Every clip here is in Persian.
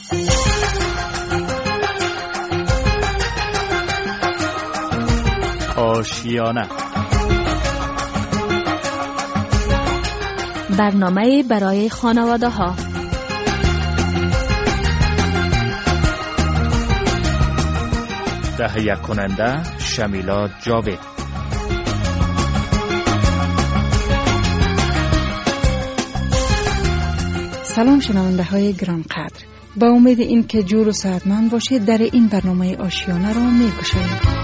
آشیانه، برنامه برای خانواده ها. تهیه کننده شمیلا جاوید. سلام شنونده های گرانقدر، با امید این که جور و صحتمند باشید در این برنامه آشیانه را می‌گوشیم.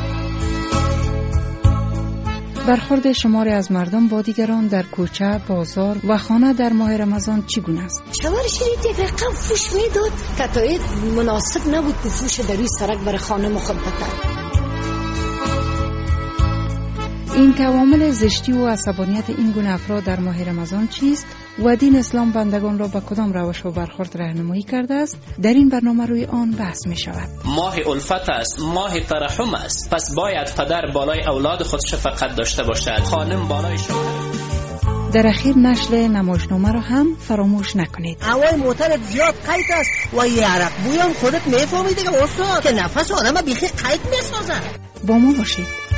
برخورد شماری از مردم با دیگران در کوچه، بازار و خانه در ماه رمضان چگونه است؟ شوهر شریف یک رقم فوش میداد که تایید مناسب نبود که فوش در روی سرک برای خانم خود بده. این که عوامل زشتی و عصبانیت این گونه افراد در ماه رمضان چیست و دین اسلام بندگان را به کدام روش و برخورد راهنمایی کرده است، در این برنامه روی آن بحث می شود. ماه الفت است، ماه ترحم است، پس باید پدر بالای اولاد خود شفقت داشته باشد، خانم بالای شوهر. در اخیر نشر نمایشنامه را هم فراموش نکنید. هوای موتر زیاد قید است و یه عرق بوی هم خودت میفهمی دیگه استاد که نفس آدم بیخی قید میسازه. با ما باشید.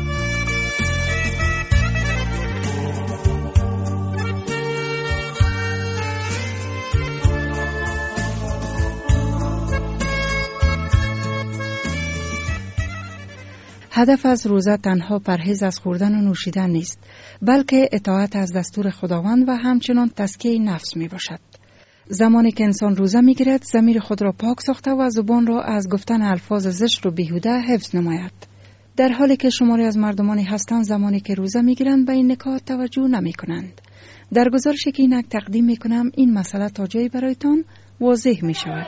هدف از روزه تنها پرهیز از خوردن و نوشیدن نیست، بلکه اطاعت از دستور خداوند و همچنان تزکیه نفس می باشد. زمانی که انسان روزه می گیرد، ضمیر خود را پاک ساخته و زبان را از گفتن الفاظ زشت و بیهوده حفظ نماید. در حالی که شماری از مردمانی هستند زمانی که روزه می گیرند به این نکات توجه نمی کنند. در گزارشی که اینک تقدیم می کنم این مسئله تا جایی برایتان واضح می شود.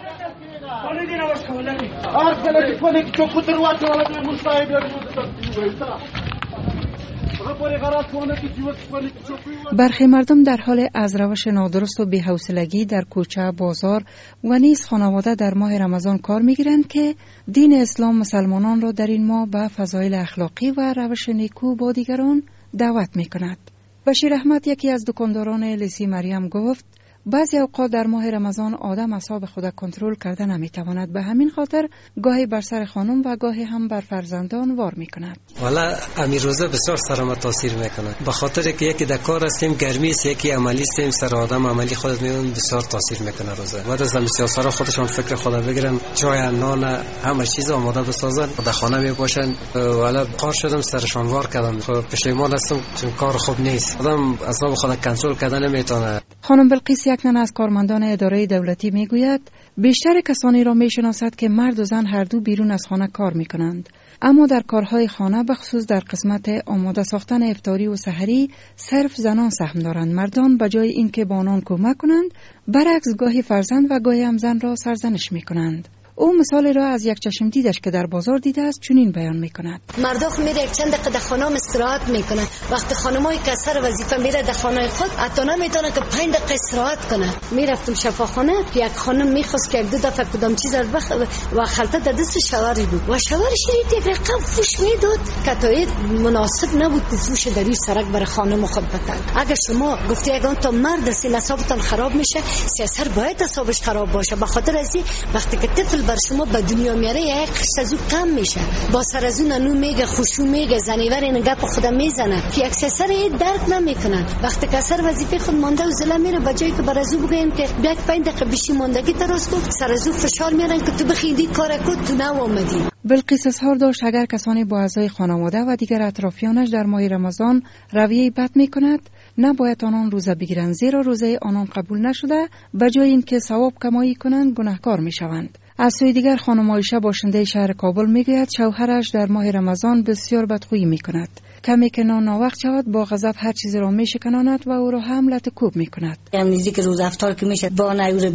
برخی مردم در حال از روش نادرست و بی‌حوصلگی در کوچه، بازار و نیز خانواده در ماه رمضان کار می‌گیرند که دین اسلام مسلمانان را در این ماه به فضایل اخلاقی و روش نیکو با دیگران دعوت می‌کند. بشیر احمد، یکی از دکانداران لیسی مریم، گفت بعضی اوقات در ماه رمضان آدم اعصاب خود کنترل کرده نمیتواند، به همین خاطر گاهی بر سر خانم و گاهی هم بر فرزندان وار میکند. والا امیر روزه بسیار سر ما تاثیر میکند، به خاطر که یکی در کار هستیم، گرمی است، یکی عملی هستیم، سر آدم عملی خودت میون بسیار تاثیر میکنه روزه. بعد از مسافرها خودشون فکر خدا بگیرن، چای، نان، همه چیز آماده بسازن، در خانه میباشن. والا قار شدم، سرشان وار کردم، پشیمان هستم چون کار خوب نیست، آدم اعصاب خود کنترل کردن نمیتونه. خانم بلقیس یکنن از کارمندان اداره دولتی میگوید بیشتر کسانی را میشناسد که مرد و زن هر دو بیرون از خانه کار میکنند، اما در کارهای خانه بخصوص در قسمت آماده ساختن افطاری و سحری صرف زنان سهم دارند. مردان به جای اینکه با آنان کمک کنند، برعکس گاهی فرزند و گاهی هم زن را سرزنش میکنند. او مثال را از یک چشم دیدش که در بازار دیده است چنین بیان میکند. مردا میره یک چند دقیقه در خانه استراحت میکنه، وقتی خانمای که سر وظیفه میره در خانه خود حتی نمیتونه که 5 دقیقه استراحت کنه. میرفتم شفاخانه، یک خانم میخواست که 2 دفعه کدام چیز رو و خلطه در دست شوهرش بود و شوهرش یک رقم فوش میداد که تایید مناسب نبود که فوش در روی سرک برای خانم خود بده. اگر شما گفتی اگه تا مرد است اعصابتان خراب میشه، سر باید اعصابش خراب باشه. به خاطر از وقتی که طفل بر شما به دنیا میاره یک قشت از او کم میشه، با سر از اون نو میگه، خوشو میگه، زنیور این گپ خودم میزنه که یک سر درک نمیکنن. وقتی که سر وظیفه خود مانده و زله میره، به جایی که بر از او بگیم که بیاک 5 دقیقه بیشی ماندگی درست کن، سر از او فشار میارن که تو بخیدی کار کن، تو نوامدی. بلقیس اظهار داشت اگر کسانی با اعضای خانواده و دیگر اطرافیانش در ماه رمضان رویه بد میکند، نباید آنان روزه بگیرند، زیرا روزه آنان قبول نشده، به جای اینکه ثواب کمایی کنند گناهکار میشوند. از سوی دیگر خانم عایشه باشنده شهر کابل میگوید شوهرش در ماه رمضان بسیار بدخویی میکند. کمی که ناوقت شود با غضب هر چیز را میشکند و او را حملت کوب میکند. امروزی که روز افطار که میشه با نور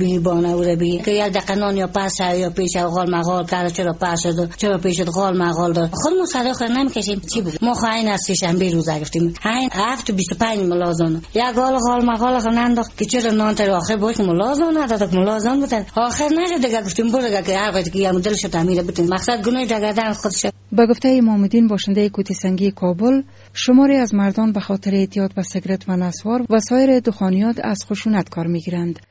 بی که یک دقیقه نان یا پس یا پیش غال مغال کرد، چرا پس شد، چرا پیش غال مغال داد. خودمون سر آخر نمیکشیم چی بود. ما خواهیم از شنبه روزه گرفتیم، همین 7:25 ملازم یک غال مغال خو ننداخت که چرا نان تا آخر باش ملازم نداد، ملازم بود آخر نشد دیگه. گفتیم برو که هر وقت که یه مدل شد تعمیر بتین مقصد گناه دگردن خودش. به گفته امام الدین باشنده کوتی سنگی کابل، شماری از مردان به خاطر اعتیاد به سیگرت و نسوار و سایر دخانیات از خشونت کار میگیرند.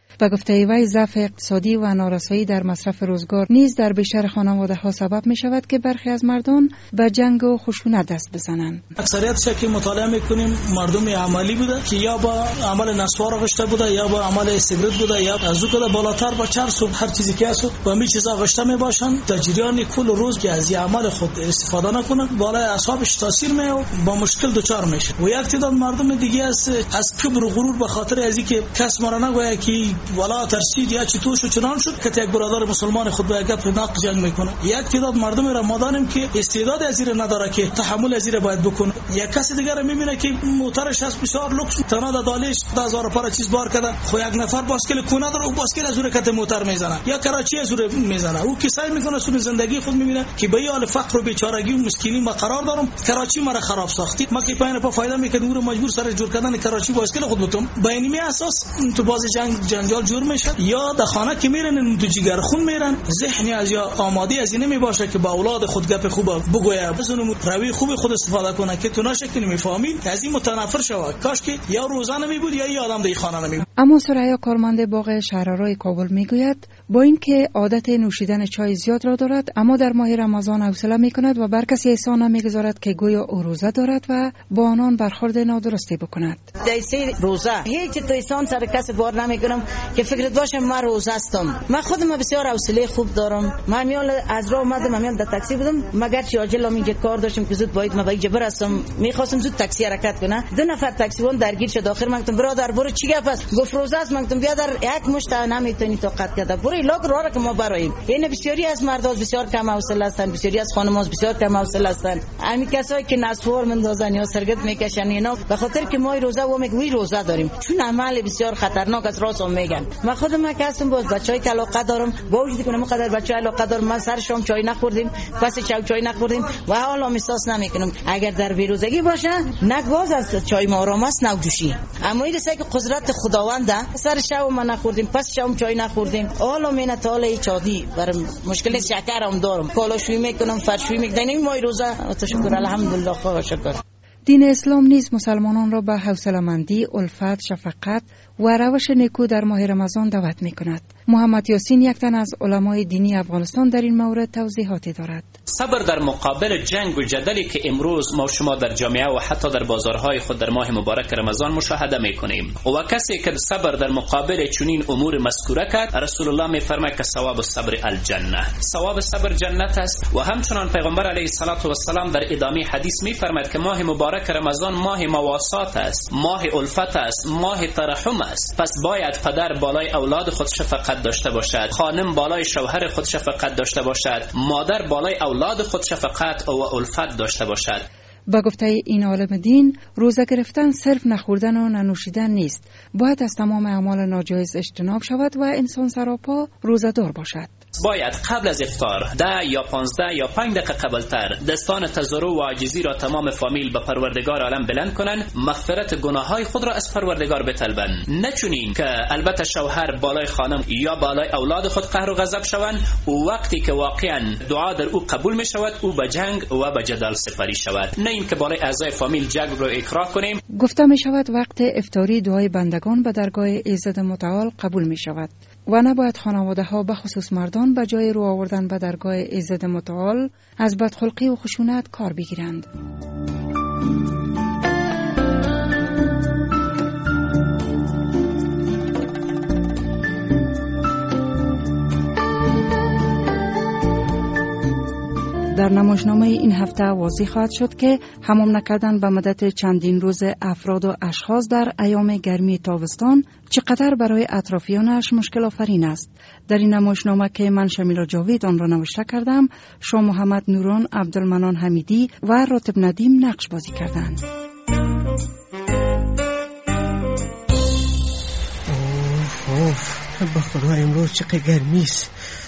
به گفته وی ضعف اقتصادی و نارسایی در مصرف روزگار نیز در بیشتر خانواده ها سبب می شود که برخی از مردان به جنگ و خشونت دست بزنند. اکثریت که مطالعه میکنیم مردم عملی بوده که یا با عمل نسوار گشته بوده یا با عمل سیگرت بوده یا از او کده بالاتر با چرس و هر چیزی که هست و می چیزا گشته می باشند. در جریان کل روز که از عمل خود استفاده نکنند بالای اعصابش تاثیر می و با مشکل دچار میشه. و یک تعداد مردم دیگه از کبر و غرور به خاطر ازی که کس ما را نگوید که والا ترسید یا چطور شد چنان شد که یک برادر مسلمان خود به گپ ناق جنگ میکنه. یک تعداد مردم را مادانیم که استعداد از این نداره که تحمل از این باید بکنه. یک کس دیگه را میبینه که موتورش هست بسیار لوکس تنها دالش 10000 پر چیز بار کرده خو یک نفر باسکل کونه داره و باسکل از اون کته موتور میزنه یا کراچی از اون میزنه. او که سعی میکنه سون زندگی خود میبینه که به حال فقر و بیچارگی و مسکینی ما قرار دارم کراچی مرا خراب ساختی. ما که پایین پا فایده میکنه او مجبور سر جور کردن کراچی باسکل خود بتم. با اینمی اساس تو باز جنجال جور میشه یا در خانه که میرن تو جگر خون میرن ذهنی از یا آماده از این نمیباشه که با اولاد خود گپ خوب بگویا بزنم روی خوب خود استفاده کنه که تو نشکی نمیفهمید از این متنفر شوه. کاش که یا روزانه میبود یا این آدم در خانه نمیبود. اما سریا کارمند باغ شهرارای کابل میگوید با اینکه عادت نوشیدن چای زیاد را دارد اما در ماه رمضان حوصله میکند و بر کسی احسان نمیگذارد که گویا او روزه دارد و با آنان برخورد نادرستی بکند. در سه روزه هیچ تو احسان سر کس بار نمیکنم که فکرت باشه من روزه هستم. من خودم بسیار حوصله خوب دارم. من میال از راه اومدم میال در تاکسی بودم مگر چی عاجل میگه کار داشتم که زود باید من به اینجا برسم. میخواستم زود تاکسی حرکت کنه. دو نفر تاکسیوان درگیر شد. آخر من گفتم برادر برو چی گپ است؟ گفت روزه است. من گفتم بیا در یک مشت نمیتونی طاقت کرده برو لاگ راه که ما برایم. یعنی بسیاری از مردان بسیار کم حوصله هستند. بسیاری از خانم‌ها بسیار کم حوصله هستند. همین کسایی که نسوار مندازن یا سرگت میکشن اینا به خاطر که ما روزه و میگوی روزه داریم چون عمل بسیار خطرناک است راست میگن. من خودم که هستم باز بچهای که علاقه دارم با وجودی که مقدر بچهای علاقه دارم من سر شام چای نخوردیم پس چای نخوردیم و حالا احساس نمیکنم اگر در بیروزگی باشه نگواز است چای ما آرام است نوجوشی. اما این است که قدرت خداونده سر شام ما نخوردیم پس شام چای نخوردیم حالا من تعالی چادی بر مشکل شکرم دارم کالاشویی میکنم فرشویی میکنم ما روزه تشکر الحمدلله خدا شکر. دین اسلام نیز مسلمانان را به حوصله‌مندی، الفت، شفقت و روش نیکو در ماه رمضان دعوت می‌کند. محمد یاسین یک تن از علمای دینی افغانستان در این مورد توضیحاتی دارد. صبر در مقابل جنگ و جدلی که امروز ما شما در جامعه و حتی در بازارهای خود در ماه مبارک رمضان مشاهده می‌کنیم و کسی که صبر در مقابل چنین امور مذکوره کرد رسول الله می‌فرماید که ثواب الصبر الجنه. ثواب صبر جنت است و همچنان پیغمبر علیه الصلاة و السلام در ادامه حدیث می‌فرماید که ماه مبارک رمضان ماه مواسات است، ماه الفت است، ماه ترحم است. پس باید پدر بالای اولاد خود شفقت داشته باشد، خانم بالای شوهر خود شفقت داشته باشد، مادر بالای اولاد خود شفقت و الفت داشته باشد. با گفته این عالم دین روزه گرفتن صرف نخوردن و ننوشیدن نیست، باید از تمام اعمال ناجایز اجتناب شود و انسان سراپا روزه دار باشد. باید قبل از افطار 10 یا 15 یا 5 دقیقه قبلتر دستان تضرع و عاجزی را تمام فامیل به پروردگار عالم بلند کنند، مغفرت گناههای خود را از پروردگار بطلبند. نچونین که البته شوهر بالای خانم یا بالای اولاد خود قهر و غضب شوند و وقتی که واقعا دعا در او قبول می شود او به جنگ و به جدال سپری شود، نه اینکه بالای اعضای فامیل جنگ را اکراه کنیم. گفته می شود وقت افطاری دعای بندگان به درگاه ایزد متعال قبول می شود و نباید خانواده ها به خصوص مردان به جای رو آوردن به درگاه ایزد متعال از بدخلقی و خشونت کار بگیرند. در نمایشنامه این هفته واضح خواهد شد که حمام نکردن به مدت چندین روز افراد و اشخاص در ایام گرمی تابستان چقدر برای اطرافیانش مشکل آفرین است. در این نمایشنامه که من شمیلا جاوید آن را نوشته کردم، شاه محمد نوران، عبدالمنان حمیدی و راتب ندیم نقش بازی کردند. به خدا امروز چقدر گرمی است.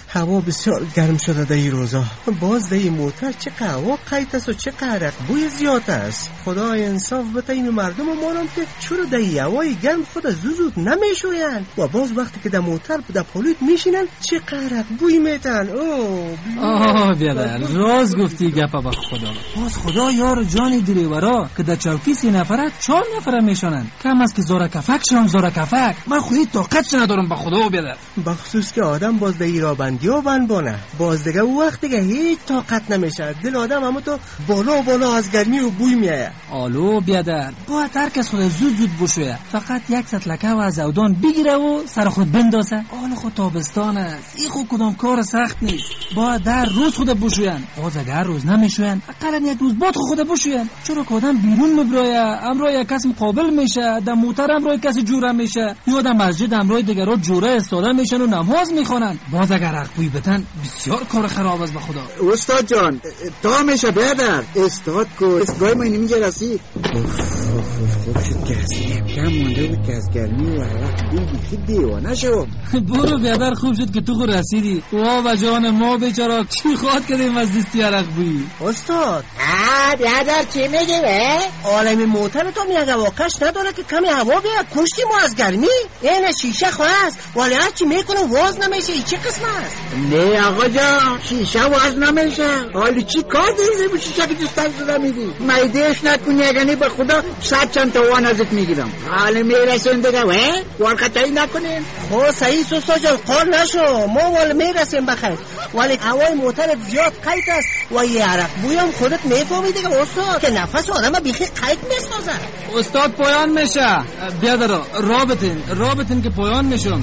هوا بسیار گرم شده در این روزا. باز در این موتر چه هوا قیت است و چه عرق بوی زیاد است. خدای انصاف بده این مردم مانم که چرا در این هوای گرم خود زود نمیشوین و باز وقتی که در موتر در پولیت میشینن چه عرق بوی میتن. بیادر راز گفتی گپا با خدا. باز خدا یار جان دلیورا که در چوکی 3 نفره 4 نفره میشونن. کم است که زورا کفک شم زورا کفک. من خودی طاقتش ندارم به خدا بیادر. بخصوص که آدم باز در ایرا بندیا بانه باز دیگه وقت دیگه هیچ طاقت نمیشه. دل آدم همه تو بالا از گرمی و بوی میایه. آلو بیادر باید هر کس خود زود بشویه. فقط یک سطلکه و از اودان بگیره و سر خود بندازه. آل خود تابستان است. این خود کدام کار سخت نیست. باید در روز خود بشوین. باز اگر روز نمیشوین اقلا یک روز بعد خود بشوین. چرا که آدم بیرون مبرایه امرای یک کس مقابل میشه. در موتر امرای کسی جوره میشه یا در مسجد امرای دیگرها جوره استاده میشن و نماز میخونن. باز اگر عقبوی بتن بسیار کار خراب است به خدا. استاد جان تا میشه بیادر استاد کو اسگاه ما اینجا رسید. خوب شد که هستیم کم مونده بود که از گرمی و عرق بیخی دیوانه شو. برو بیادر خوب شد که تو خود رسیدی. و جان ما بیچاره چی خواهد کردیم از دستی عرق بویی. استاد بیادر چی میگی به؟ عالم موتر تو میگه واقعش نداره که کمی هوا بیاد کشتی ما از گرمی. این شیشه خواست ولی هرچی میکنه واز نمیشه. این چه قسم است؟ نه آقا جان شیشه واز نمیشه. حالی چی کار داری به شیشه که دستان شده میدی؟ میدهش نکنی اگه به خدا 100 چند توان ازت میگیرم. حالا میرسیم دیگه وارخطایی نکنین. خب صحیح استاد جان قال نشو ما ولی میرسیم بخیر ولی هوای موتر زیاد قیت است و یه عرق بویم خودت میفهمی دیگه استاد که نفس آدم بیخی قیت میسازه. استاد پایان میشه. بیادر رابطین که پایان میشم.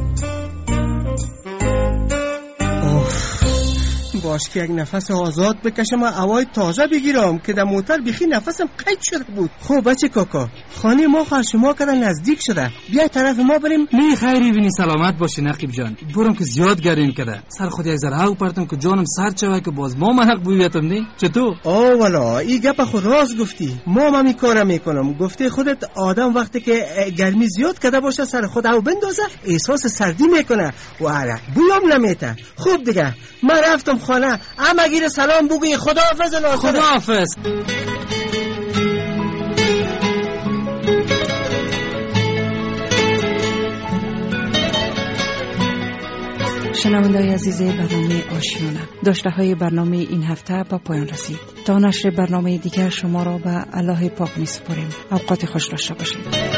باش که یک نفس آزاد بکشم و هوای تازه بگیرم که در موتر بیخی نفسم قید شده بود. خب بچه کاکا خانه ما خواهر شما کدن نزدیک شده. بیا طرف ما بریم. می خیری بینی سلامت باشی نقیب جان. برم که زیاد گرین کده سر خود یک ذره هوا پرتم که جانم سرد شوه که باز ما محق بویتم نی. چطور؟ والا این گپ خود راست گفتی. ما هم این کارم میکنم. گفته خودت آدم وقتی که گرمی زیاد کده باشه سر خود هوا بندازه احساس سردی میکنه و عرق بویم نمیته. خوب دیگه من رفتم خانه. اما گیر سلام بگوی خداحافظ. خداحافظ. شنونده‌های عزیز برنامه آشیانه داشته های برنامه این هفته با پایان رسید. تا نشر برنامه دیگر شما را به الله پاک می‌سپاریم. اوقات خوش داشته باشید.